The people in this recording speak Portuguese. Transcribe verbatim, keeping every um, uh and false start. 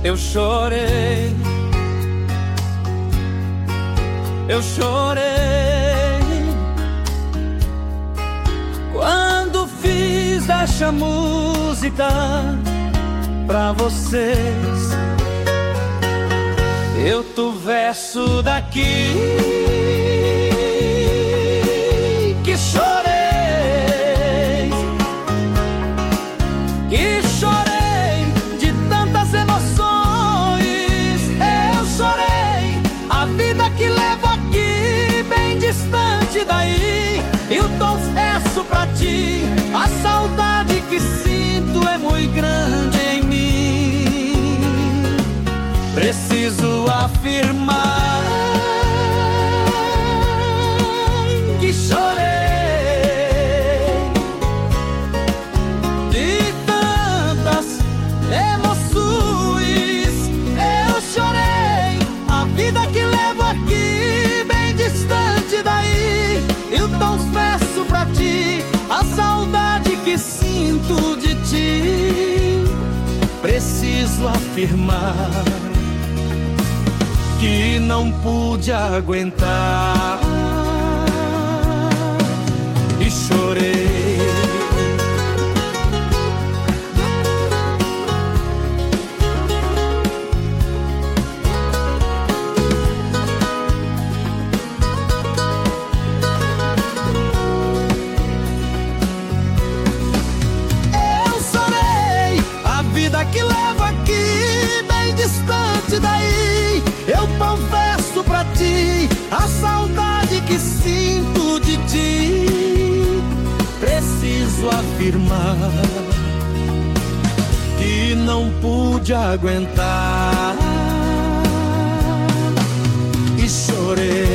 Eu chorei, eu chorei quando fiz desta música pra vocês. Eu tu verso daqui que chorei, que chorei de tantas emoções. Eu chorei a vida que levo aqui bem distante daí. E o confesso pra ti, a saudade que sinto é muito grande em mim. Preciso afirmar que chorei de tantas emoções. Eu chorei a vida que levo aqui bem distante daí. Eu confesso pra ti a saudade que sinto de ti. Preciso afirmar que não pude aguentar e chorei. Eu chorei a vida que levo aqui bem distante daí. Eu confesso pra ti a saudade que sinto de ti. Preciso afirmar que não pude aguentar e chorei.